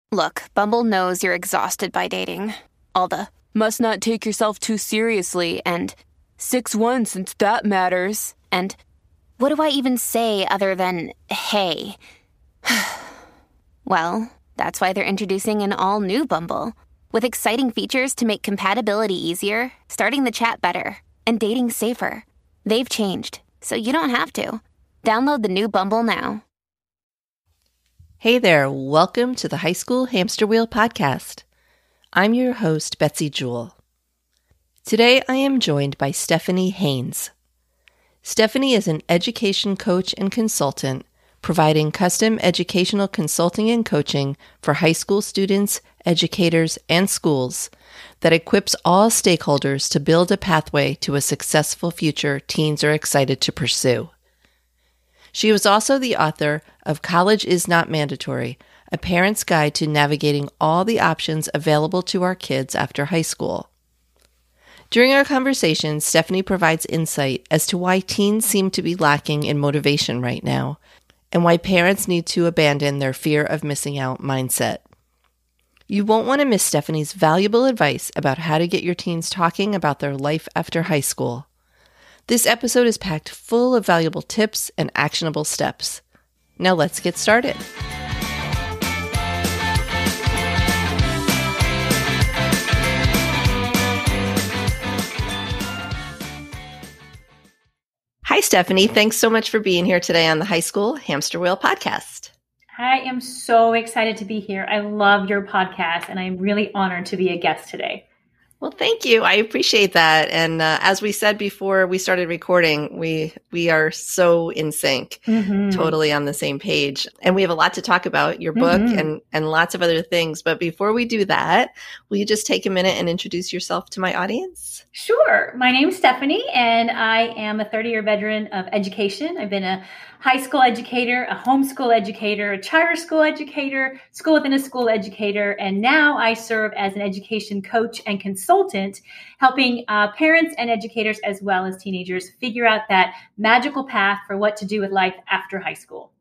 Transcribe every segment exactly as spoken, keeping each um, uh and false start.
Look, Bumble knows you're exhausted by dating. All the must not take yourself too seriously and six one since that matters. And what do I even say other than hey? Well, that's why they're introducing an all-new Bumble with exciting features to make compatibility easier, starting the chat better, and dating safer. They've changed, so you don't have to. Download the new Bumble now. Hey there, welcome to the High School Hamster Wheel podcast. I'm your host, Betsy Jewell. Today I am joined by Stephanie Haynes. Stephanie is an education coach and consultant providing custom educational consulting and coaching for high school students, educators, and schools that equips all stakeholders to build a pathway to a successful future teens are excited to pursue. She was also the author of College is Not Mandatory, a parent's guide to navigating all the options available to our kids after high school. During our conversation, Stephanie provides insight as to why teens seem to be lacking in motivation right now, and why parents need to abandon their fear of missing out mindset. You won't want to miss Stephanie's valuable advice about how to get your teens talking about their life after high school. This episode is packed full of valuable tips and actionable steps. Now let's get started. Hi, Stephanie. Thanks so much for being here today on the High School Hamster Wheel podcast. I am so excited to be here. I love your podcast, and I'm really honored to be a guest today. Well, thank you. I appreciate that. And uh, as we said before we started recording, we we are so in sync, mm-hmm. totally on the same page. And we have a lot to talk about, your book mm-hmm. and, and lots of other things. But before we do that, will you just take a minute and introduce yourself to my audience? Sure. My name is Stephanie, and I am a thirty-year veteran of education. I've been a high school educator, a homeschool educator, a charter school educator, school within a school educator, and now I serve as an education coach and consultant, helping uh, parents and educators as well as teenagers figure out that magical path for what to do with life after high school.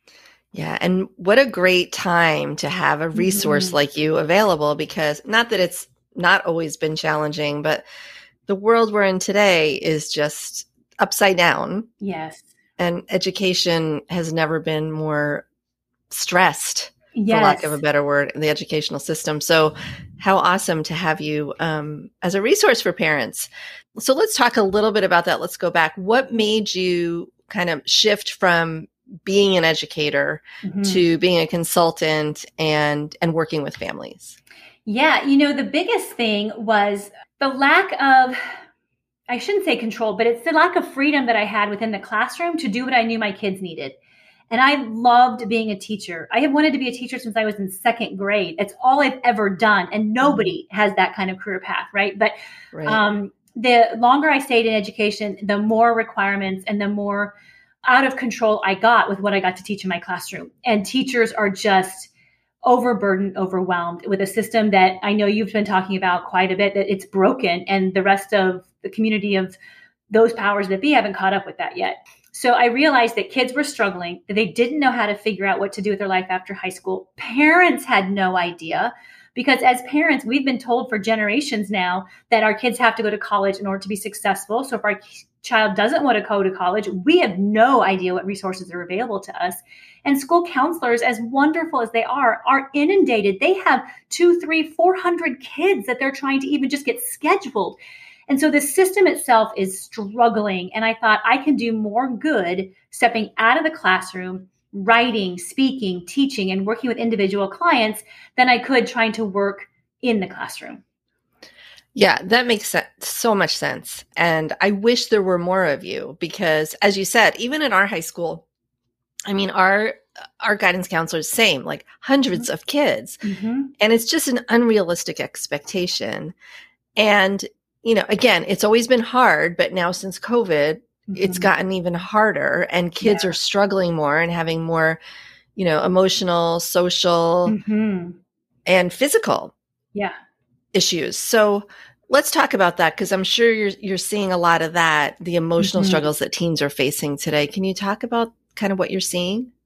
Yeah, and what a great time to have a resource mm-hmm. like you available, because not that it's not always been challenging, but the world we're in today is just upside down. Yes. And education has never been more stressed, yes. for lack of a better word, in the educational system. So how awesome to have you um, as a resource for parents. So let's talk a little bit about that. Let's go back. What made you kind of shift from being an educator mm-hmm. to being a consultant and, and working with families? Yeah, you know, the biggest thing was the lack of, I shouldn't say control, but it's the lack of freedom that I had within the classroom to do what I knew my kids needed. And I loved being a teacher. I have wanted to be a teacher since I was in second grade. It's all I've ever done. And nobody has that kind of career path, right? But right. Um, the longer I stayed in education, the more requirements and the more out of control I got with what I got to teach in my classroom. And teachers are just overburdened, overwhelmed with a system that I know you've been talking about quite a bit, that it's broken, and the rest of the community of those powers that be haven't caught up with that yet. So I realized that kids were struggling, that they didn't know how to figure out what to do with their life after high school. Parents had no idea, because as parents, we've been told for generations now that our kids have to go to college in order to be successful. So if our child doesn't want to go to college, we have no idea what resources are available to us. And school counselors, as wonderful as they are, are inundated. They have two, three, four hundred kids that they're trying to even just get scheduled. And so the system itself is struggling. And I thought I can do more good stepping out of the classroom, writing, speaking, teaching, and working with individual clients than I could trying to work in the classroom. Yeah, that makes sense, so much sense. And I wish there were more of you, because as you said, even in our high school, I mean, our our guidance counselors, same, like hundreds mm-hmm. of kids. Mm-hmm. And it's just an unrealistic expectation. And, you know, again, it's always been hard, but now since COVID, mm-hmm. it's gotten even harder, and kids yeah. are struggling more and having more, you know, emotional, social, mm-hmm. and physical yeah. issues. So let's talk about that, because I'm sure you're you're seeing a lot of that, the emotional mm-hmm. struggles that teens are facing today. Can you talk about kind of what you're seeing?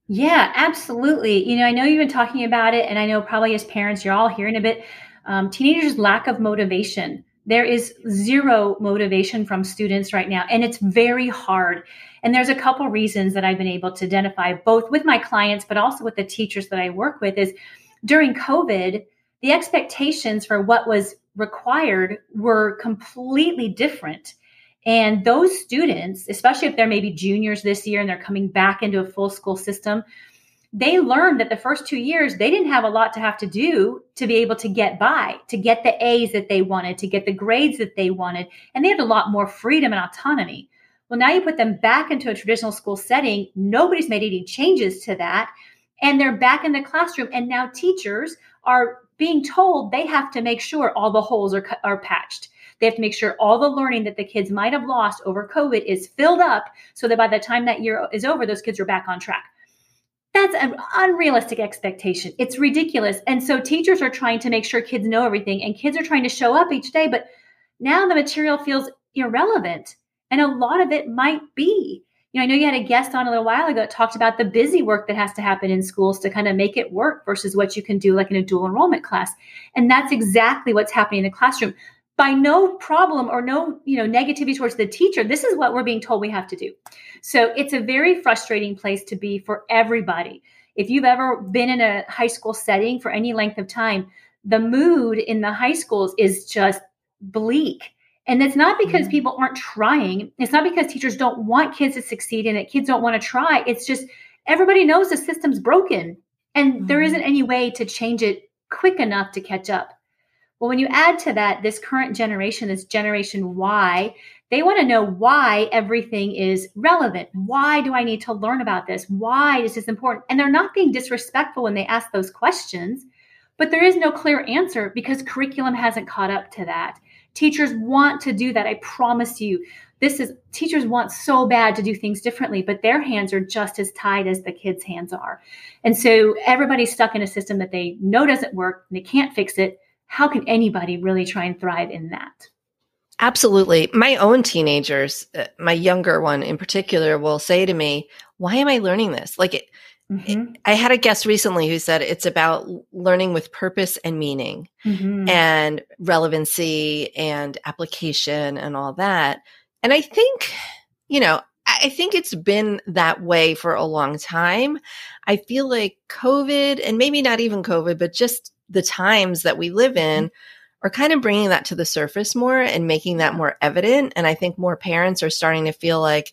Yeah, absolutely. You know, I know you've been talking about it, and I know probably as parents, you're all hearing a bit. Um, teenagers' lack of motivation. There is zero motivation from students right now, and it's very hard. And there's a couple reasons that I've been able to identify, both with my clients, but also with the teachers that I work with, is during COVID, the expectations for what was required were completely different. And those students, especially if they're maybe juniors this year and they're coming back into a full school system, they learned that the first two years, they didn't have a lot to have to do to be able to get by, to get the A's that they wanted, to get the grades that they wanted. And they had a lot more freedom and autonomy. Well, now you put them back into a traditional school setting. Nobody's made any changes to that. And they're back in the classroom. And now teachers are being told they have to make sure all the holes are, are patched. They have to make sure all the learning that the kids might have lost over COVID is filled up so that by the time that year is over, those kids are back on track. That's an unrealistic expectation. It's ridiculous. And so teachers are trying to make sure kids know everything, and kids are trying to show up each day. But now the material feels irrelevant. And a lot of it might be. You know, I know you had a guest on a little while ago that talked about the busy work that has to happen in schools to kind of make it work versus what you can do like in a dual enrollment class. And that's exactly what's happening in the classroom. By no problem or no, you know, negativity towards the teacher, this is what we're being told we have to do. So it's a very frustrating place to be for everybody. If you've ever been in a high school setting for any length of time, the mood in the high schools is just bleak. And it's not because people aren't trying. It's not because teachers don't want kids to succeed and that kids don't want to try. It's just everybody knows the system's broken and mm-hmm. there isn't any way to change it quick enough to catch up. Well, when you add to that, this current generation, this Generation Y, they want to know why everything is relevant. Why do I need to learn about this? Why is this important? And they're not being disrespectful when they ask those questions, but there is no clear answer because curriculum hasn't caught up to that. Teachers want to do that. I promise you, this is teachers want so bad to do things differently, but their hands are just as tied as the kids' hands are. And so everybody's stuck in a system that they know doesn't work and they can't fix it. How can anybody really try and thrive in that? Absolutely. My own teenagers, uh, my younger one in particular, will say to me, why am I learning this? Like, it, mm-hmm. it, I had a guest recently who said it's about learning with purpose and meaning mm-hmm. and relevancy and application and all that. And I think, you know, I think it's been that way for a long time. I feel like COVID, and maybe not even COVID, but just the times that we live in are kind of bringing that to the surface more and making that more evident. And I think more parents are starting to feel like,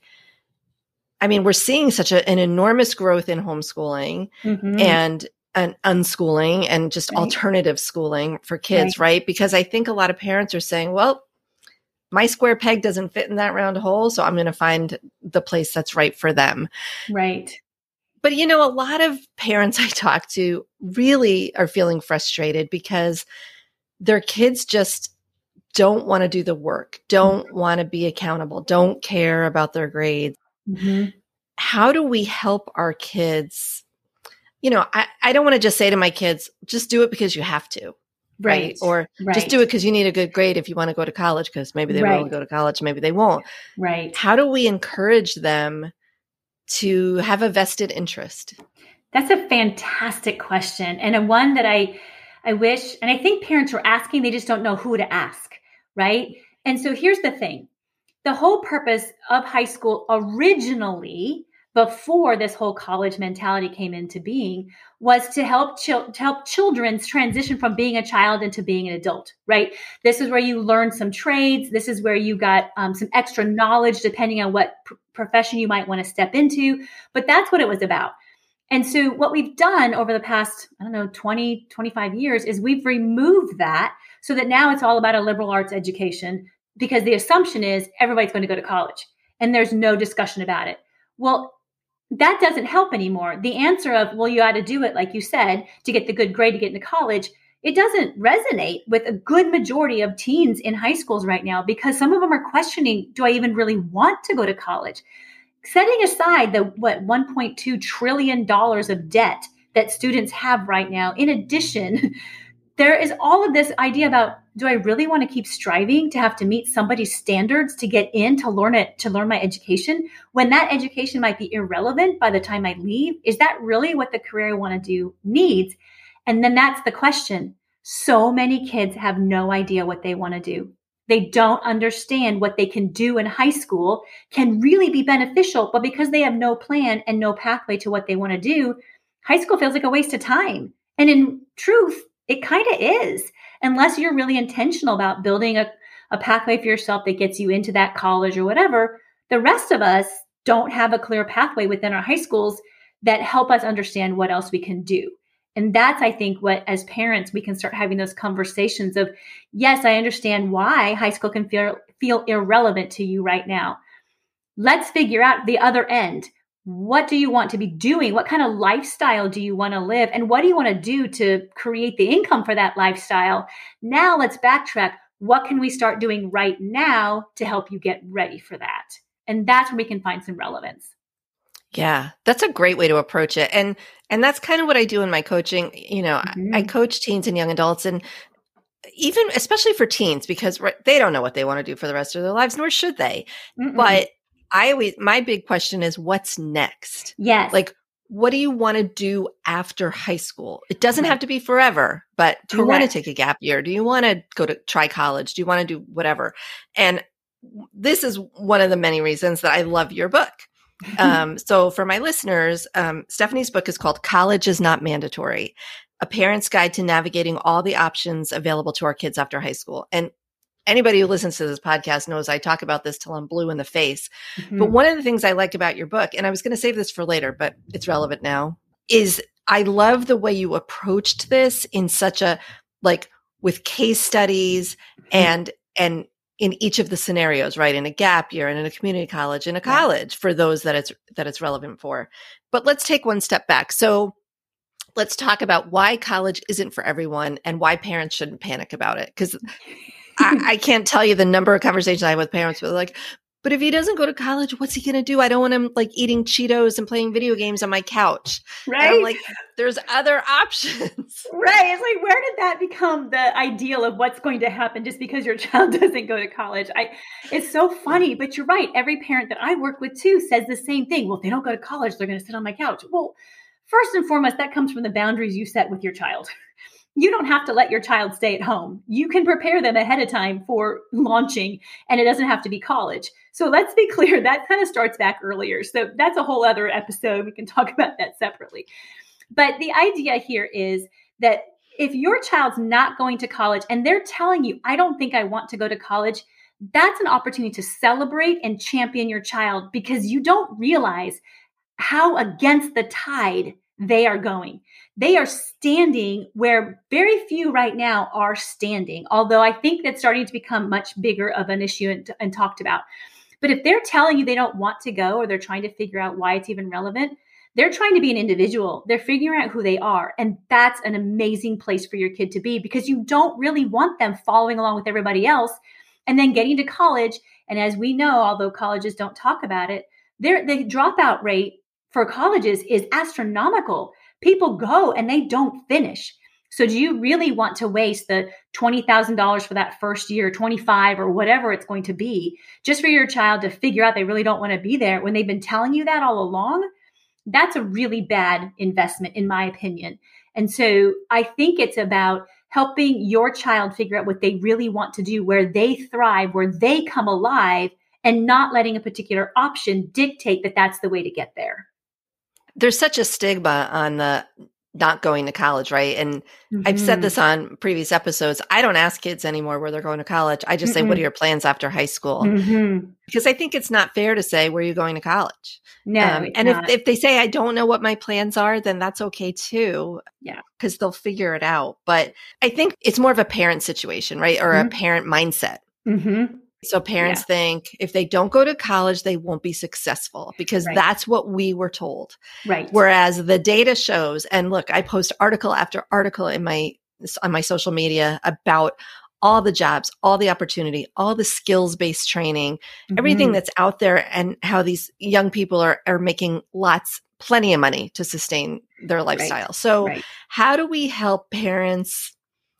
I mean, we're seeing such a, an enormous growth in homeschooling mm-hmm. and an unschooling and just right. alternative schooling for kids, right. right? Because I think a lot of parents are saying, well, my square peg doesn't fit in that round hole, so I'm going to find the place that's right for them. Right. But, you know, a lot of parents I talk to really are feeling frustrated because their kids just don't want to do the work, don't mm-hmm. want to be accountable, don't care about their grades. Mm-hmm. How do we help our kids? You know, I, I don't want to just say to my kids, just do it because you have to. Right. right? Or right. just do it because you need a good grade if you want to go to college, because maybe they right. will go to college, maybe they won't. Right. How do we encourage them to have a vested interest? That's a fantastic question. And a one that I, I wish, and I think parents are asking, they just don't know who to ask, right? And so here's the thing. The whole purpose of high school originally, before this whole college mentality came into being, was to help chil- to help children transition from being a child into being an adult, right? This is where you learn some trades. This is where you got um, some extra knowledge, depending on what pr- profession you might want to step into. But that's what it was about. And so what we've done over the past, I don't know, twenty, twenty-five years is we've removed that so that now it's all about a liberal arts education, because the assumption is everybody's going to go to college and there's no discussion about it. Well, that doesn't help anymore. The answer of, well, you ought to do it, like you said, to get the good grade to get into college, it doesn't resonate with a good majority of teens in high schools right now, because some of them are questioning, do I even really want to go to college? Setting aside the, what, one point two trillion dollars of debt that students have right now, in addition, there is all of this idea about, do I really want to keep striving to have to meet somebody's standards to get in to learn it, to learn my education, when that education might be irrelevant by the time I leave? Is that really what the career I want to do needs? And then that's the question. So many kids have no idea what they want to do. They don't understand what they can do in high school can really be beneficial, but because they have no plan and no pathway to what they want to do, high school feels like a waste of time. And in truth, it kind of is, unless you're really intentional about building a, a pathway for yourself that gets you into that college or whatever. The rest of us don't have a clear pathway within our high schools that help us understand what else we can do. And that's, I think, what as parents, we can start having those conversations of, yes, I understand why high school can feel, feel irrelevant to you right now. Let's figure out the other end. What do you want to be doing? What kind of lifestyle do you want to live? And what do you want to do to create the income for that lifestyle? Now let's backtrack. What can we start doing right now to help you get ready for that? And that's when we can find some relevance. Yeah, that's a great way to approach it. And and that's kind of what I do in my coaching. You know, mm-hmm. I, I coach teens and young adults, and even especially for teens, because right, they don't know what they want to do for the rest of their lives, nor should they. Mm-mm. But I always, my big question is, what's next? Yes. Like, what do you want to do after high school? It doesn't have to be forever, but do you want to take a gap year? Do you want to go to try college? Do you want to do whatever? And this is one of the many reasons that I love your book. um, so for my listeners, um, Stephanie's book is called College is Not Mandatory, A Parent's Guide to Navigating All the Options Available to Our Kids After High School. And anybody who listens to this podcast knows I talk about this till I'm blue in the face. Mm-hmm. But one of the things I like about your book, and I was going to save this for later, but it's relevant now, is I love the way you approached this in such a, like, with case studies mm-hmm. and, and in each of the scenarios, right? In a gap year and in a community college, in a college, yeah. for those that it's, that it's relevant for. But let's take one step back. So let's talk about why college isn't for everyone and why parents shouldn't panic about it. Because I, I can't tell you the number of conversations I have with parents who are like, but if he doesn't go to college, what's he going to do? I don't want him like eating Cheetos and playing video games on my couch. Right. And I'm like, there's other options. Right. It's like, where did that become the ideal of what's going to happen just because your child doesn't go to college? I, it's so funny, but you're right. Every parent that I work with too says the same thing. Well, if they don't go to college, they're going to sit on my couch. Well, first and foremost, that comes from the boundaries you set with your child. You don't have to let your child stay at home. You can prepare them ahead of time for launching, and it doesn't have to be college. So let's be clear, that kind of starts back earlier. So that's a whole other episode. We can talk about that separately. But the idea here is that if your child's not going to college and they're telling you, I don't think I want to go to college, that's an opportunity to celebrate and champion your child, because you don't realize how against the tide they are going. They are standing where very few right now are standing, although I think that's starting to become much bigger of an issue and, and talked about. But if they're telling you they don't want to go, or they're trying to figure out why it's even relevant, they're trying to be an individual. They're figuring out who they are. And that's an amazing place for your kid to be, because you don't really want them following along with everybody else and then getting to college. And as we know, although colleges don't talk about it, the dropout rate for colleges is astronomical. People go and they don't finish. So do you really want to waste the twenty thousand dollars for that first year, twenty-five or whatever it's going to be, just for your child to figure out they really don't want to be there when they've been telling you that all along? That's a really bad investment, in my opinion. And so I think it's about helping your child figure out what they really want to do, where they thrive, where they come alive, and not letting a particular option dictate that that's the way to get there. There's such a stigma on the not going to college, right? And mm-hmm. I've said this on previous episodes. I don't ask kids anymore where they're going to college. I just mm-hmm. say, what are your plans after high school? Mm-hmm. Because I think it's not fair to say, where are you going to college? No, um, and if, if they say, I don't know what my plans are, then that's okay too. Yeah. Because they'll figure it out. But I think it's more of a parent situation, right? Or mm-hmm. a parent mindset. Mm-hmm. So parents yeah. think if they don't go to college, they won't be successful, because right. that's what we were told. Right. Whereas the data shows, and look, I post article after article in my on my social media about all the jobs, all the opportunity, all the skills-based training, mm-hmm. everything that's out there, and how these young people are are making lots, plenty of money to sustain their lifestyle. Right. So right. how do we help parents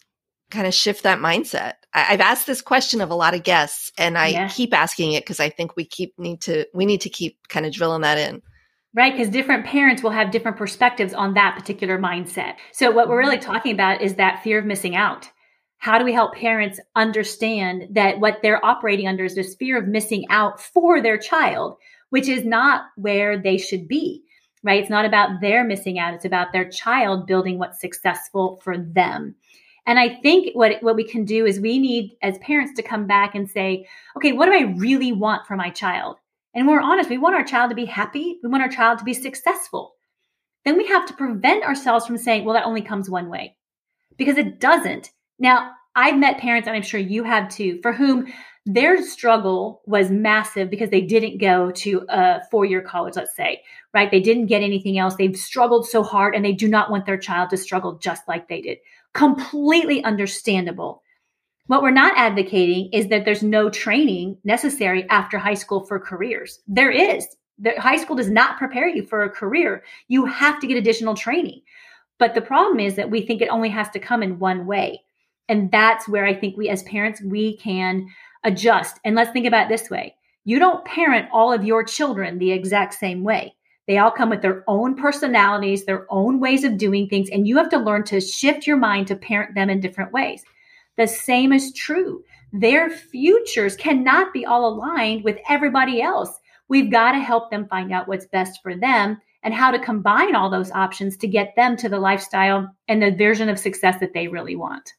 kind of shift that mindset? I, I've asked this question of a lot of guests, and I Yeah. keep asking it because I think we keep need to we need to keep kind of drilling that in. Right, because different parents will have different perspectives on that particular mindset. So what we're really talking about is that fear of missing out. How do we help parents understand that what they're operating under is this fear of missing out for their child, which is not where they should be, right? It's not about their missing out. It's about their child building what's successful for them. And I think what, what we can do is we need as parents to come back and say, okay, what do I really want for my child? And we're honest, we want our child to be happy. We want our child to be successful. Then we have to prevent ourselves from saying, well, that only comes one way, because it doesn't. Now, I've met parents, and I'm sure you have too, for whom their struggle was massive because they didn't go to a four-year college, let's say, right? They didn't get anything else. They've struggled so hard, and they do not want their child to struggle just like they did. Completely understandable. What we're not advocating is that there's no training necessary after high school for careers. There is. The high school does not prepare you for a career. You have to get additional training. But the problem is that we think it only has to come in one way. And that's where I think we as parents, we can adjust. And let's think about it this way. You don't parent all of your children the exact same way. They all come with their own personalities, their own ways of doing things. And you have to learn to shift your mind to parent them in different ways. The same is true. Their futures cannot be all aligned with everybody else. We've got to help them find out what's best for them and how to combine all those options to get them to the lifestyle and the version of success that they really want.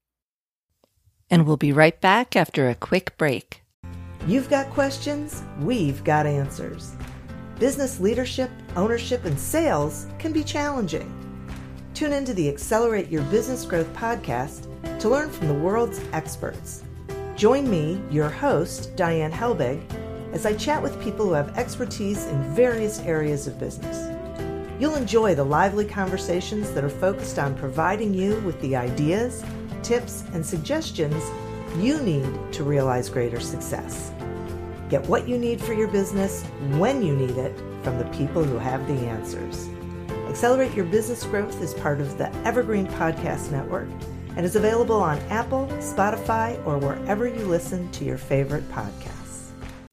And we'll be right back after a quick break. You've got questions, we've got answers. Business leadership, ownership, and sales can be challenging. Tune into the Accelerate Your Business Growth podcast to learn from the world's experts. Join me, your host, Diane Helbig, as I chat with people who have expertise in various areas of business. You'll enjoy the lively conversations that are focused on providing you with the ideas, tips, and suggestions you need to realize greater success. Get what you need for your business when you need it from the people who have the answers. Accelerate Your Business Growth is part of the Evergreen Podcast Network and is available on Apple, Spotify, or wherever you listen to your favorite podcasts.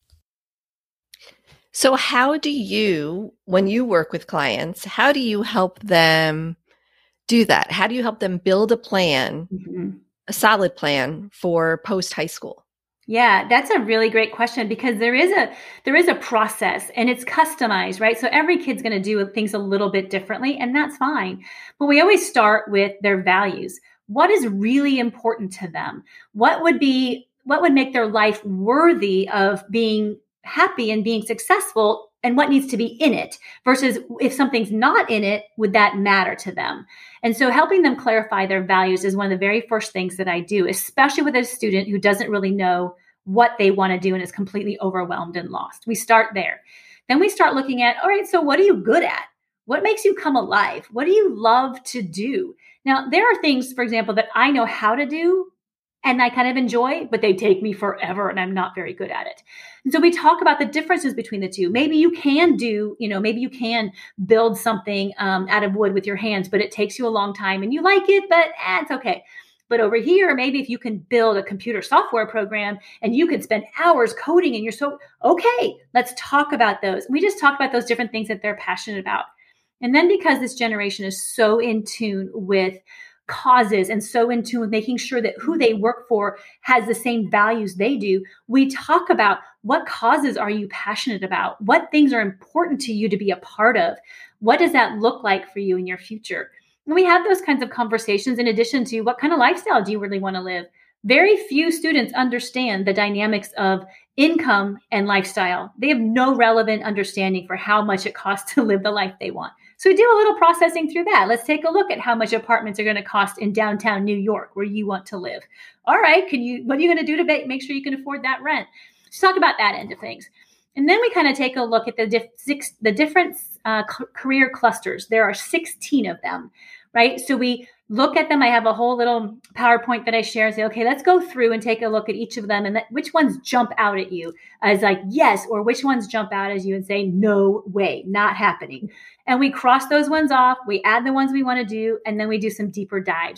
So how do you, when you work with clients, how do you help them do that? How do you help them build a plan, mm-hmm. a solid plan for post-high school? Yeah, that's a really great question, because there is a there is a process and it's customized, right? So every kid's going to do things a little bit differently, and that's fine. But we always start with their values. What is really important to them? What would be what would make their life worthy of being happy and being successful, and what needs to be in it versus if something's not in it, would that matter to them? And so helping them clarify their values is one of the very first things that I do, especially with a student who doesn't really know what they want to do and is completely overwhelmed and lost. We start there. Then we start looking at, all right, so what are you good at? What makes you come alive? What do you love to do? Now, there are things, for example, that I know how to do and I kind of enjoy, but they take me forever and I'm not very good at it. And so we talk about the differences between the two. Maybe you can do, you know, maybe you can build something um, out of wood with your hands, but it takes you a long time and you like it, but eh, it's okay. But over here, maybe if you can build a computer software program and you can spend hours coding and you're so, okay, let's talk about those. We just talk about those different things that they're passionate about. And then because this generation is so in tune with causes and so in tune with making sure that who they work for has the same values they do, we talk about what causes are you passionate about? What things are important to you to be a part of? What does that look like for you in your future? And we have those kinds of conversations in addition to what kind of lifestyle do you really want to live? Very few students understand the dynamics of income and lifestyle. They have no relevant understanding for how much it costs to live the life they want. So we do a little processing through that. Let's take a look at how much apartments are going to cost in downtown New York, where you want to live. All right, can you? What are you going to do to make, make sure you can afford that rent? Let's talk about that end of things. And then we kind of take a look at the, diff, six, the different uh, c- career clusters. There are sixteen of them, right? So we look at them. I have a whole little PowerPoint that I share and say, okay, let's go through and take a look at each of them and that, which ones jump out at you as like, yes, or which ones jump out as you and say, no way, not happening. And we cross those ones off. We add the ones we want to do, and then we do some deeper dives.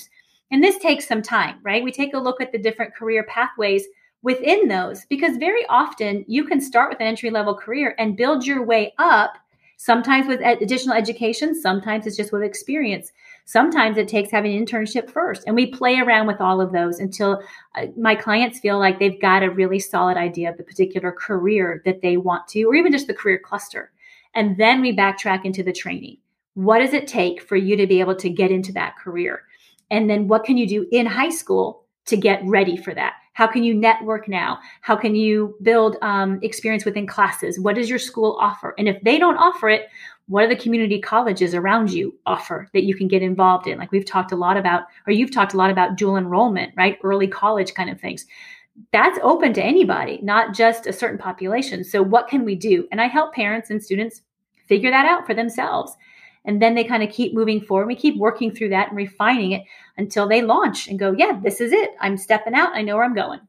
And this takes some time, right? We take a look at the different career pathways within those, because very often you can start with an entry-level career and build your way up, sometimes with additional education, sometimes it's just with experience. Sometimes it takes having an internship first. And we play around with all of those until my clients feel like they've got a really solid idea of the particular career that they want to, or even just the career cluster. And then we backtrack into the training. What does it take for you to be able to get into that career? And then what can you do in high school to get ready for that? How can you network now? How can you build um, experience within classes? What does your school offer? And if they don't offer it, what do the community colleges around you offer that you can get involved in? Like we've talked a lot about, or you've talked a lot about dual enrollment, right? Early college kind of things. That's open to anybody, not just a certain population. So what can we do? And I help parents and students figure that out for themselves. And then they kind of keep moving forward. We keep working through that and refining it until they launch and go, yeah, this is it. I'm stepping out. I know where I'm going.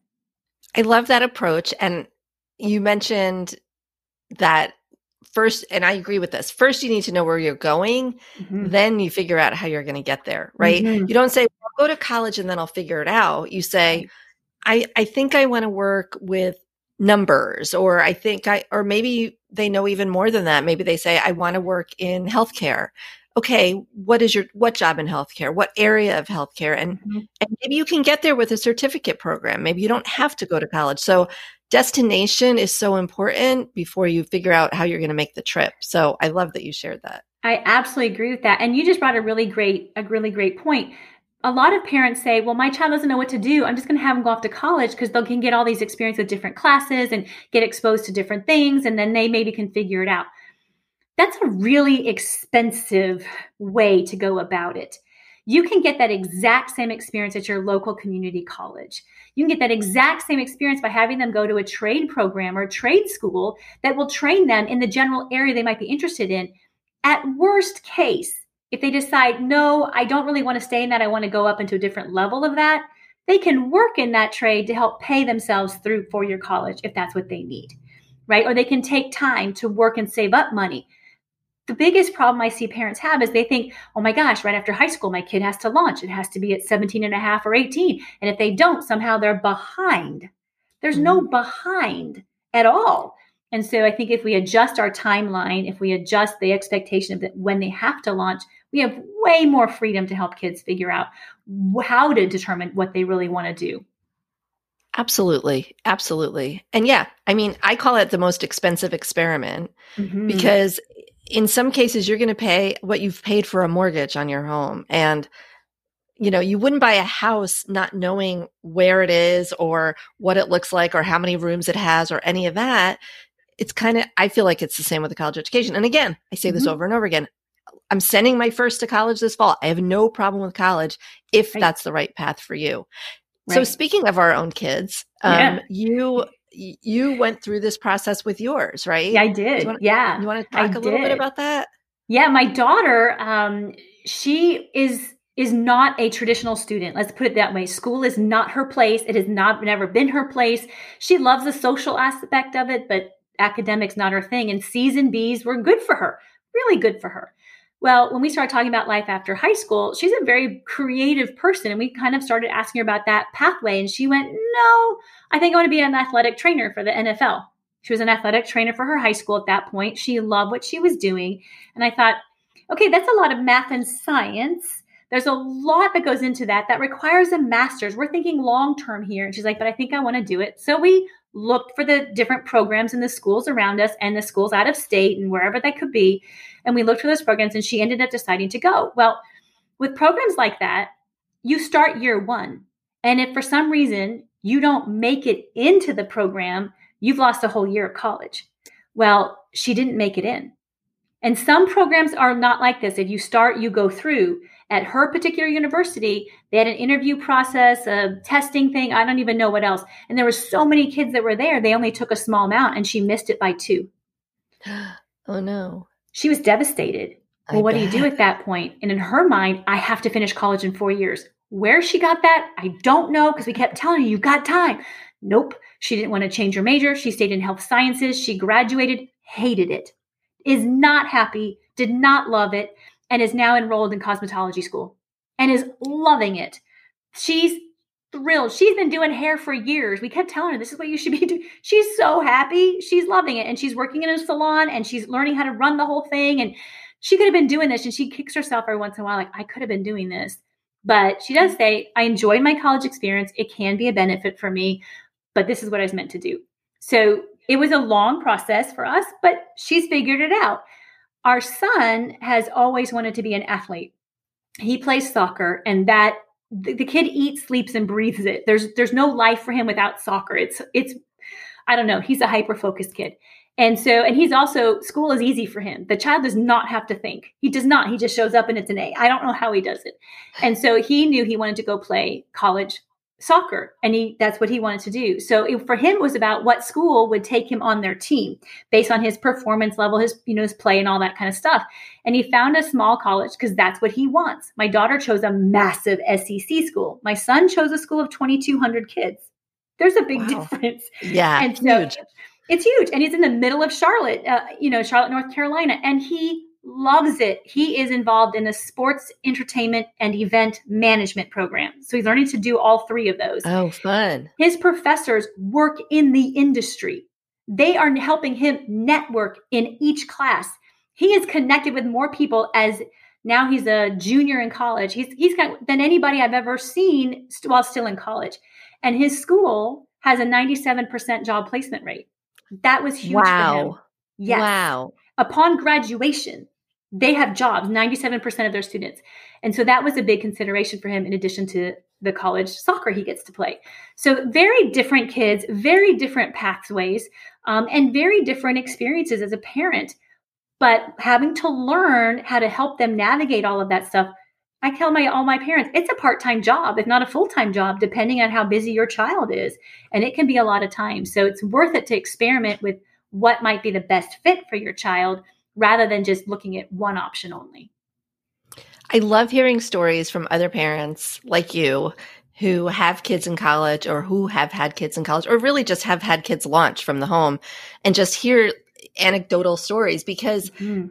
I love that approach. And you mentioned that first, and I agree with this. First, you need to know where you're going. Mm-hmm. Then you figure out how you're going to get there, right? Mm-hmm. You don't say, well, I'll go to college and then I'll figure it out. You say, I, I think I want to work with numbers, or I think I, or maybe they know even more than that. Maybe they say, I want to work in healthcare. Okay, what is your, what job in healthcare? What area of healthcare? And, mm-hmm. and maybe you can get there with a certificate program. Maybe you don't have to go to college. So destination is so important before you figure out how you're going to make the trip. So I love that you shared that. I absolutely agree with that. And you just brought a really great, a really great point. A lot of parents say, well, my child doesn't know what to do. I'm just going to have them go off to college because they can get all these experience with different classes and get exposed to different things. And then they maybe can figure it out. That's a really expensive way to go about it. You can get that exact same experience at your local community college. You can get that exact same experience by having them go to a trade program or a trade school that will train them in the general area they might be interested in. At worst case, if they decide, no, I don't really want to stay in that, I want to go up into a different level of that, they can work in that trade to help pay themselves through four-year college if that's what they need, right? Or they can take time to work and save up money. The biggest problem I see parents have is they think, oh my gosh, right after high school, my kid has to launch. It has to be at seventeen and a half or eighteen. And if they don't, somehow they're behind. There's mm-hmm. no behind at all. And so I think if we adjust our timeline, if we adjust the expectation of that when they have to launch, we have way more freedom to help kids figure out how to determine what they really want to do. Absolutely. Absolutely. And yeah, I mean, I call it the most expensive experiment mm-hmm. because in some cases you're going to pay what you've paid for a mortgage on your home. And, you know, you wouldn't buy a house not knowing where it is or what it looks like or how many rooms it has or any of that. It's kind of, I feel like it's the same with the college education. And again, I say this mm-hmm. over and over again. I'm sending my first to college this fall. I have no problem with college if right. that's the right path for you. Right. So speaking of our own kids, um, yeah. you you went through this process with yours, right? Yeah, I did. You wanna, yeah. You want to talk I a little did. bit about that? Yeah, my daughter, um, she is is not a traditional student. Let's put it that way. School is not her place. It has not never been her place. She loves the social aspect of it, but academics not her thing. And C's and B's were good for her, really good for her. Well, when we started talking about life after high school, she's a very creative person. And we kind of started asking her about that pathway. And she went, no, I think I want to be an athletic trainer for the N F L. She was an athletic trainer for her high school at that point. She loved what she was doing. And I thought, okay, that's a lot of math and science. There's a lot that goes into that that requires a master's. We're thinking long-term here. And she's like, but I think I want to do it. So we looked for the different programs in the schools around us and the schools out of state and wherever that could be. And we looked for those programs and she ended up deciding to go. Well, with programs like that, you start year one. And if for some reason you don't make it into the program, you've lost a whole year of college. Well, she didn't make it in. And some programs are not like this. If you start, you go through. At her particular university, they had an interview process, a testing thing. I don't even know what else. And there were so many kids that were there. They only took a small amount and she missed it by two. Oh, no. She was devastated. I well, what bet. do you do at that point? And in her mind, I have to finish college in four years. Where she got that, I don't know, because we kept telling her, you got time. Nope. She didn't want to change her major. She stayed in health sciences. She graduated, hated it, is not happy, did not love it, and is now enrolled in cosmetology school and is loving it. She's thrilled. She's been doing hair for years. We kept telling her, this is what you should be doing. She's so happy. She's loving it. And she's working in a salon and she's learning how to run the whole thing. And she could have been doing this. And she kicks herself every once in a while, like, I could have been doing this. But she does say, I enjoyed my college experience. It can be a benefit for me, but this is what I was meant to do. So it was a long process for us, but she's figured it out. Our son has always wanted to be an athlete. He plays soccer, and that the, the kid eats, sleeps, and breathes it. There's there's no life for him without soccer. It's it's I don't know. He's a hyper-focused kid. And so, and he's also, school is easy for him. The child does not have to think. He does not. He just shows up and it's an A. I don't know how he does it. And so he knew he wanted to go play college soccer, and he that's what he wanted to do. So it, for him, it was about what school would take him on their team based on his performance level, his, you know, his play and all that kind of stuff. And he found a small college because that's what he wants. My daughter chose a massive S E C school. My son chose a school of twenty-two hundred kids. There's a big wow. difference. Yeah, and so, huge. It's huge. And he's in the middle of Charlotte, uh, you know, Charlotte, North Carolina. And he loves it. He is involved in a sports, entertainment, and event management program. So he's learning to do all three of those. Oh, fun. His professors work in the industry. They are helping him network in each class. He is connected with more people as now he's a junior in college. He's he's got than anybody I've ever seen st- while still in college. And his school has a ninety-seven percent job placement rate. That was huge wow. for him. Yes. Wow. Upon graduation, they have jobs, ninety-seven percent of their students. And so that was a big consideration for him in addition to the college soccer he gets to play. So very different kids, very different pathways, um, and very different experiences as a parent. But having to learn how to help them navigate all of that stuff, I tell my all my parents, it's a part-time job, if not a full-time job, depending on how busy your child is. And it can be a lot of time. So it's worth it to experiment with what might be the best fit for your child rather than just looking at one option only. I love hearing stories from other parents like you who have kids in college or who have had kids in college or really just have had kids launch from the home and just hear anecdotal stories because mm-hmm.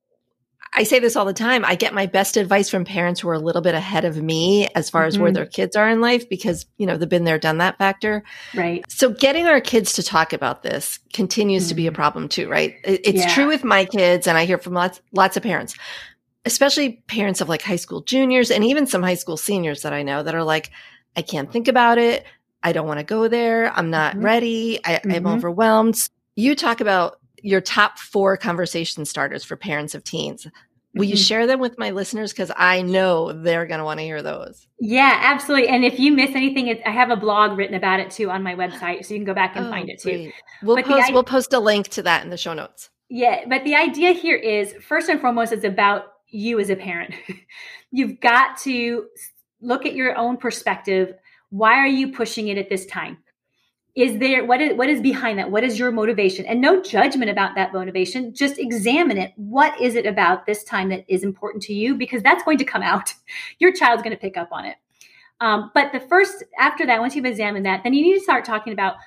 I say this all the time. I get my best advice from parents who are a little bit ahead of me as far mm-hmm. as where their kids are in life because, you know, they've been there, done that factor. Right. So getting our kids to talk about this continues mm-hmm. to be a problem too, right? It's yeah. true with my kids, and I hear from lots, lots of parents, especially parents of like high school juniors and even some high school seniors that I know that are like, I can't think about it. I don't want to go there. I'm not mm-hmm. ready. I, mm-hmm. I'm overwhelmed. You talk about your top four conversation starters for parents of teens. Will mm-hmm. you share them with my listeners? Because I know they're going to want to hear those. Yeah, absolutely. And if you miss anything, it's, I have a blog written about it too on my website, so you can go back and oh, find it too. Great. We'll but post the, we'll post a link to that in the show notes. Yeah, but the idea here is, first and foremost, it's about you as a parent. You've got to look at your own perspective. Why are you pushing it at this time? Is there, what is, what is behind that? What is your motivation? And no judgment about that motivation. Just examine it. What is it about this time that is important to you? Because that's going to come out. Your child's going to pick up on it. Um, but the first, after that, once you've examined that, then you need to start talking about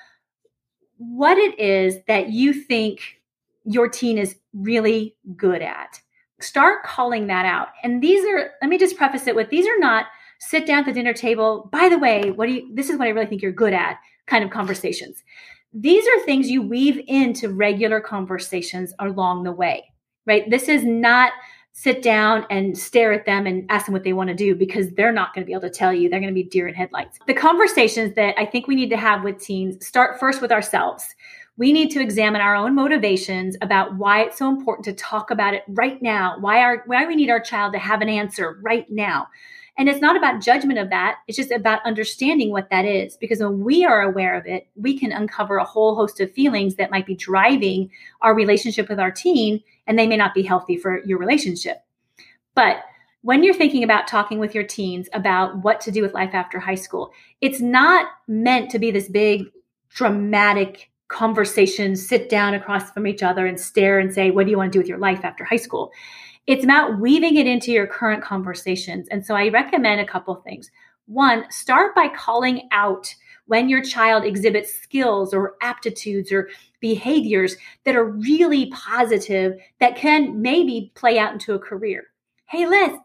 what it is that you think your teen is really good at. Start calling that out. And these are, let me just preface it with, these are not sit down at the dinner table. By the way, what do you, this is what I really think you're good at kind of conversations. These are things you weave into regular conversations along the way, right? This is not sit down and stare at them and ask them what they want to do because they're not going to be able to tell you. They're going to be deer in headlights. The conversations that I think we need to have with teens start first with ourselves. We need to examine our own motivations about why it's so important to talk about it right now, why our, why we need our child to have an answer right now. And it's not about judgment of that. It's just about understanding what that is. Because when we are aware of it, we can uncover a whole host of feelings that might be driving our relationship with our teen, and they may not be healthy for your relationship. But when you're thinking about talking with your teens about what to do with life after high school, it's not meant to be this big, dramatic conversation, sit down across from each other and stare and say, what do you want to do with your life after high school? It's about weaving it into your current conversations. And so I recommend a couple of things. One, start by calling out when your child exhibits skills or aptitudes or behaviors that are really positive that can maybe play out into a career. Hey, Liz,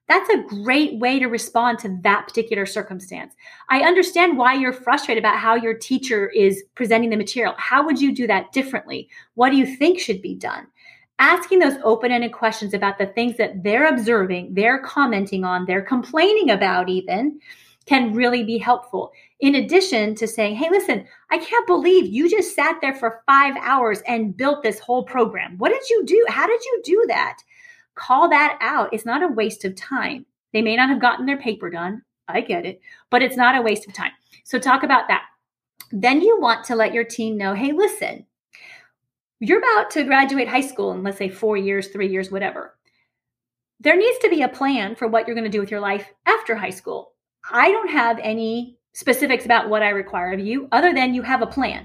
That's a great way to respond to that particular circumstance. I understand why you're frustrated about how your teacher is presenting the material. How would you do that differently? What do you think should be done? Asking those open-ended questions about the things that they're observing, they're commenting on, they're complaining about even, can really be helpful. In addition to saying, hey, listen, I can't believe you just sat there for five hours and built this whole program. What did you do? How did you do that? Call that out. It's not a waste of time. They may not have gotten their paper done. I get it, but it's not a waste of time. So talk about that. Then you want to let your team know, hey, listen, you're about to graduate high school in, let's say, four years, three years, whatever. There needs to be a plan for what you're going to do with your life after high school. I don't have any specifics about what I require of you other than you have a plan.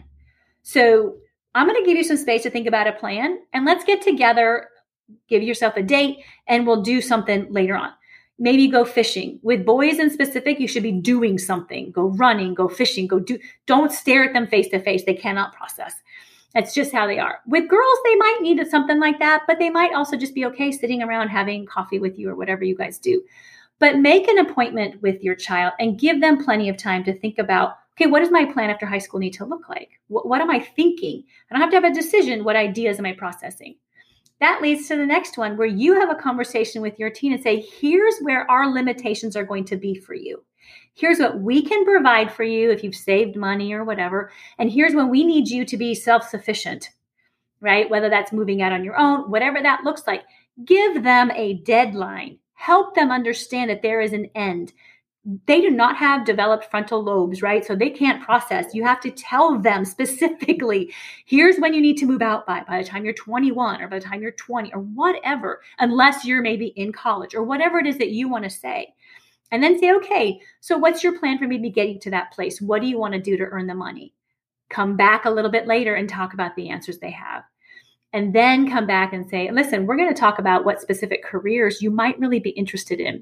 So I'm going to give you some space to think about a plan, and let's get together, give yourself a date, and we'll do something later on. Maybe go fishing. With boys in specific, you should be doing something. Go running, go fishing, go do. Don't stare at them face to face. They cannot process. That's just how they are. With girls, they might need something like that, but they might also just be okay sitting around having coffee with you or whatever you guys do. But make an appointment with your child and give them plenty of time to think about, okay, what does my plan after high school need to look like? What, what am I thinking? I don't have to have a decision. What ideas am I processing? That leads to the next one where you have a conversation with your teen and say, here's where our limitations are going to be for you. Here's what we can provide for you if you've saved money or whatever. And here's when we need you to be self-sufficient, right? Whether that's moving out on your own, whatever that looks like. Give them a deadline. Help them understand that there is an end. They do not have developed frontal lobes, right? So they can't process. You have to tell them specifically, here's when you need to move out by, by the time you're twenty-one or by the time you're twenty or whatever, unless you're maybe in college or whatever it is that you want to say. And then say, okay, so what's your plan for maybe getting to that place? What do you want to do to earn the money? Come back a little bit later and talk about the answers they have. And then come back and say, listen, we're going to talk about what specific careers you might really be interested in.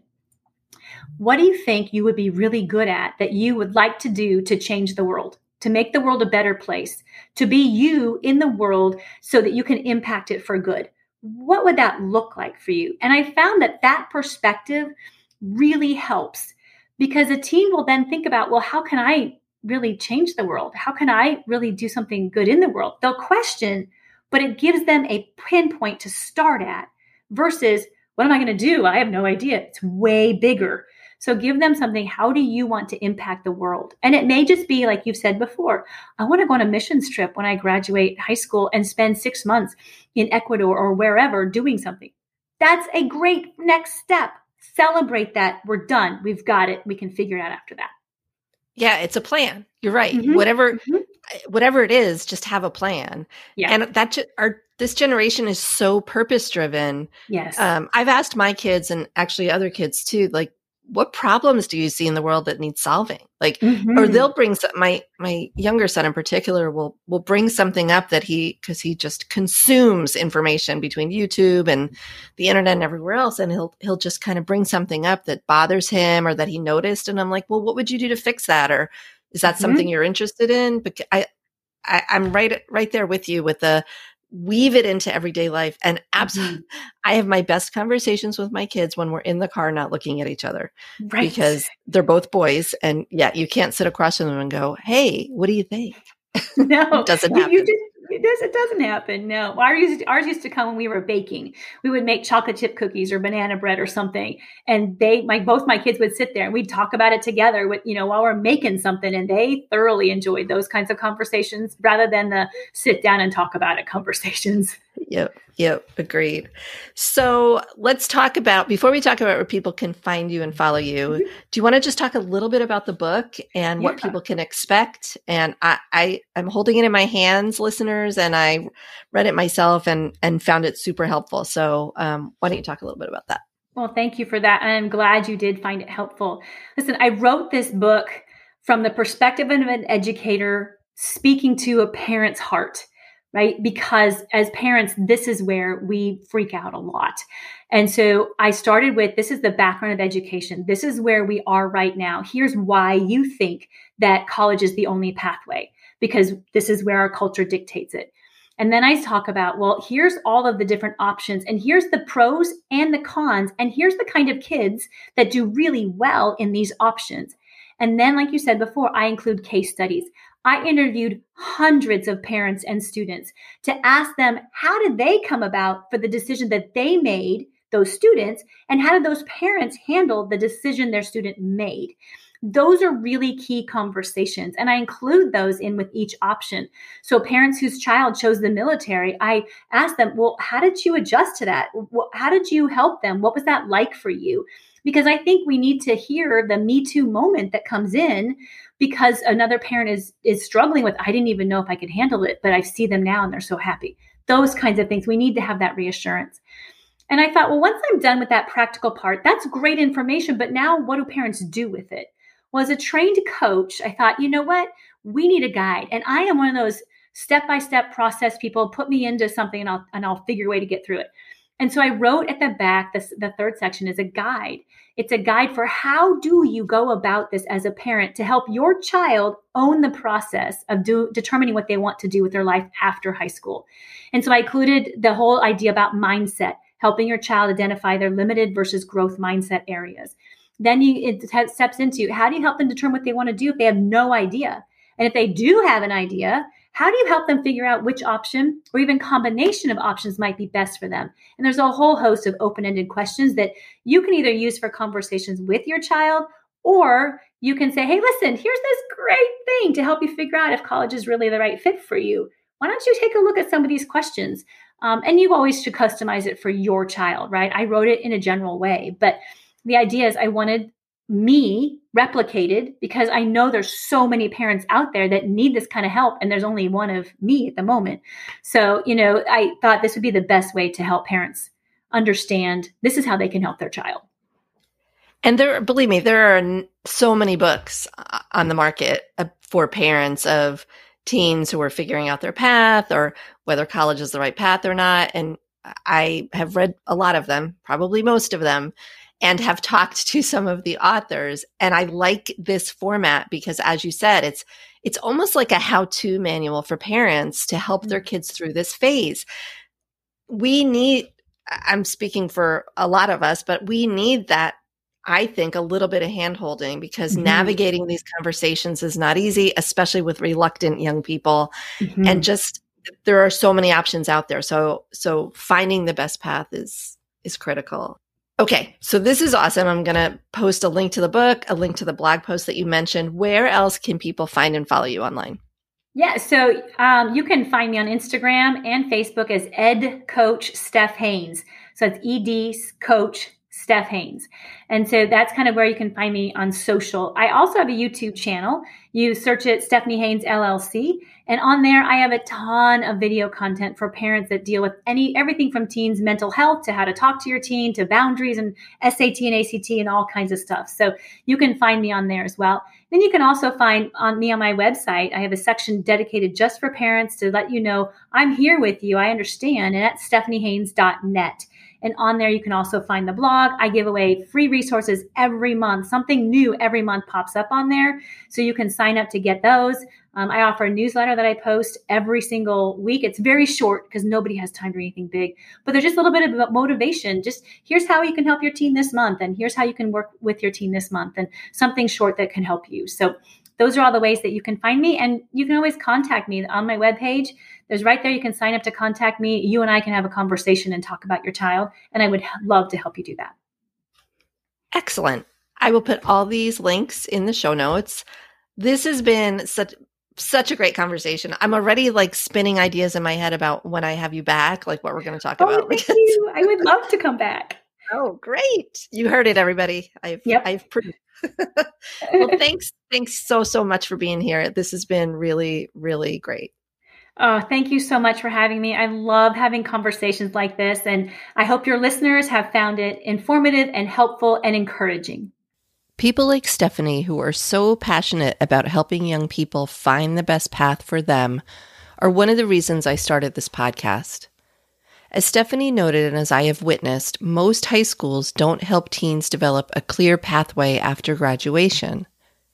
What do you think you would be really good at that you would like to do to change the world, to make the world a better place, to be you in the world so that you can impact it for good? What would that look like for you? And I found that that perspective really helps because a teen will then think about, well, how can I really change the world? How can I really do something good in the world? They'll question, but it gives them a pinpoint to start at versus, what am I going to do? I have no idea. It's way bigger. So give them something. How do you want to impact the world? And it may just be like you've said before, I want to go on a missions trip when I graduate high school and spend six months in Ecuador or wherever doing something. That's a great next step. Celebrate that. We're done. We've got it. We can figure it out after that. Yeah, it's a plan. You're right. Mm-hmm. Whatever, mm-hmm. whatever it is, just have a plan. Yeah. And that ge- our this generation is so purpose driven. Yes. Um, I've asked my kids and actually other kids too, like, what problems do you see in the world that need solving? Like, mm-hmm. or they'll bring some, my, my younger son in particular will, will bring something up that he, cause he just consumes information between YouTube and the internet and everywhere else. And he'll, he'll just kind of bring something up that bothers him or that he noticed. And I'm like, well, what would you do to fix that? Or is that mm-hmm. something you're interested in? But I, I, I'm right, right there with you with the, weave it into everyday life. And absolutely, mm-hmm. I have my best conversations with my kids when we're in the car, not looking at each other, right? Because they're both boys. And yeah, you can't sit across from them and go, hey, what do you think? No, it doesn't happen. You just, it, does, it doesn't happen. No, ours used, to, ours used to come when we were baking. We would make chocolate chip cookies or banana bread or something. And they, my, both my kids would sit there and we'd talk about it together with, you know, while we're making something. And they thoroughly enjoyed those kinds of conversations rather than the sit down and talk about it conversations. Yep. Yep. Agreed. So let's talk about, before we talk about where people can find you and follow you, mm-hmm. do you want to just talk a little bit about the book and yeah. what people can expect? And I, I, I'm holding it in my hands, listeners, and I read it myself and, and found it super helpful. So um, why don't you talk a little bit about that? Well, thank you for that. And I'm glad you did find it helpful. Listen, I wrote this book from the perspective of an educator speaking to a parent's heart. Right? Because as parents, this is where we freak out a lot. And so I started with, this is the background of education. This is where we are right now. Here's why you think that college is the only pathway, because this is where our culture dictates it. And then I talk about, well, here's all of the different options, and here's the pros and the cons, and here's the kind of kids that do really well in these options. And then, like you said before, I include case studies. I interviewed hundreds of parents and students to ask them, how did they come about for the decision that they made, those students, and how did those parents handle the decision their student made? Those are really key conversations, and I include those in with each option. So parents whose child chose the military, I ask them, well, how did you adjust to that? How did you help them? What was that like for you? Because I think we need to hear the Me Too moment that comes in because another parent is is struggling with, I didn't even know if I could handle it, but I see them now and they're so happy. Those kinds of things. We need to have that reassurance. And I thought, well, once I'm done with that practical part, that's great information, but now what do parents do with it? Well, as a trained coach, I thought, you know what? We need a guide. And I am one of those step-by-step process people. Put me into something and I'll, and I'll figure a way to get through it. And so I wrote at the back, this, the third section is a guide. It's a guide for how do you go about this as a parent to help your child own the process of do, determining what they want to do with their life after high school. And so I included the whole idea about mindset, helping your child identify their limited versus growth mindset areas. Then you, it steps into how do you help them determine what they want to do if they have no idea? And if they do have an idea, how do you help them figure out which option or even combination of options might be best for them? And there's a whole host of open-ended questions that you can either use for conversations with your child, or you can say, hey, listen, here's this great thing to help you figure out if college is really the right fit for you. Why don't you take a look at some of these questions? Um, and you always should customize it for your child, right? I wrote it in a general way, but the idea is I wanted me replicated because I know there's so many parents out there that need this kind of help, and there's only one of me at the moment. So, you know, I thought this would be the best way to help parents understand this is how they can help their child. And there, believe me, there are so many books on the market for parents of teens who are figuring out their path or whether college is the right path or not. And I have read a lot of them, probably most of them, and have talked to some of the authors. And I like this format because, as you said, it's it's almost like a how-to manual for parents to help their kids through this phase. We need, I'm speaking for a lot of us, but we need that, I think, a little bit of hand-holding because mm-hmm. navigating these conversations is not easy, especially with reluctant young people. Mm-hmm. And just, there are so many options out there. So so finding the best path is is critical. Okay, so this is awesome. I'm going to post a link to the book, a link to the blog post that you mentioned. Where else can people find and follow you online? Yeah, so um, you can find me on Instagram and Facebook as Ed Coach Steph Haynes. So it's E D Coach Steph Haynes. And so that's kind of where you can find me on social. I also have a YouTube channel. You search it Stephanie Haynes L L C. And on there, I have a ton of video content for parents that deal with any everything from teens' mental health to how to talk to your teen to boundaries and S A T and A C T and all kinds of stuff. So you can find me on there as well. Then you can also find on me on my website. I have a section dedicated just for parents to let you know I'm here with you. I understand. And that's stephanie haynes dot net. And on there, you can also find the blog. I give away free resources every month. Something new every month pops up on there. So you can sign up to get those. Um, I offer a newsletter that I post every single week. It's very short because nobody has time to read anything big. But there's just a little bit of motivation. Just here's how you can help your teen this month. And here's how you can work with your teen this month. And something short that can help you. So those are all the ways that you can find me. And you can always contact me on my webpage. There's right there. You can sign up to contact me. You and I can have a conversation and talk about your child. And I would love to help you do that. Excellent. I will put all these links in the show notes. This has been such such a great conversation. I'm already like spinning ideas in my head about when I have you back, like what we're going to talk oh, about. Thank you. I would love to come back. Oh, great. You heard it, everybody. I've, yep. I've proved. Well, thanks. Thanks so, so much for being here. This has been really, really great. Oh, thank you so much for having me. I love having conversations like this, and I hope your listeners have found it informative and helpful and encouraging. People like Stephanie, who are so passionate about helping young people find the best path for them, are one of the reasons I started this podcast. As Stephanie noted, and as I have witnessed, most high schools don't help teens develop a clear pathway after graduation.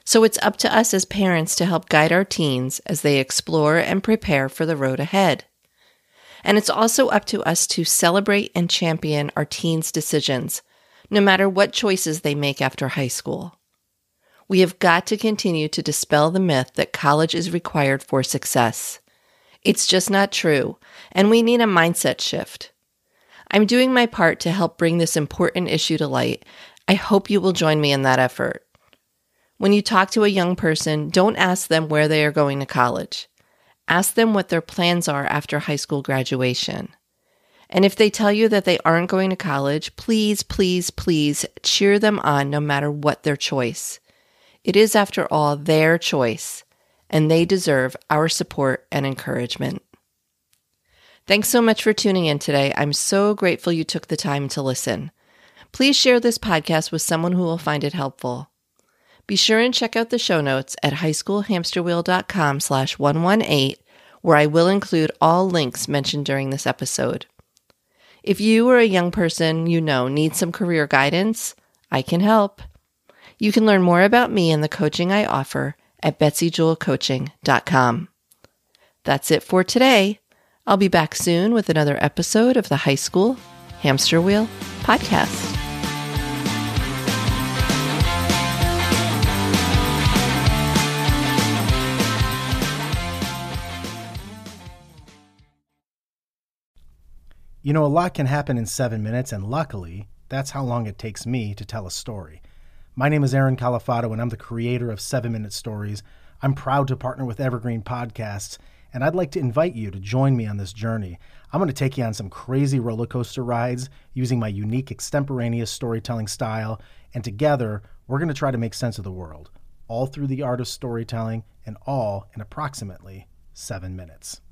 So it's up to us as parents to help guide our teens as they explore and prepare for the road ahead. And it's also up to us to celebrate and champion our teens' decisions, no matter what choices they make after high school. We have got to continue to dispel the myth that college is required for success. It's just not true, and we need a mindset shift. I'm doing my part to help bring this important issue to light. I hope you will join me in that effort. When you talk to a young person, don't ask them where they are going to college. Ask them what their plans are after high school graduation. And if they tell you that they aren't going to college, please, please, please cheer them on no matter what their choice. It is, after all, their choice, and they deserve our support and encouragement. Thanks so much for tuning in today. I'm so grateful you took the time to listen. Please share this podcast with someone who will find it helpful. Be sure and check out the show notes at highschoolhamsterwheel.com slash 118, where I will include all links mentioned during this episode. If you or a young person you know needs some career guidance, I can help. You can learn more about me and the coaching I offer at betsy jewell coaching dot com. That's it for today. I'll be back soon with another episode of the High School Hamster Wheel Podcast. You know, a lot can happen in seven minutes, and luckily, that's how long it takes me to tell a story. My name is Aaron Califato, and I'm the creator of seven minute Stories. I'm proud to partner with Evergreen Podcasts, and I'd like to invite you to join me on this journey. I'm going to take you on some crazy roller coaster rides using my unique extemporaneous storytelling style, and together, we're going to try to make sense of the world, all through the art of storytelling, and all in approximately seven minutes.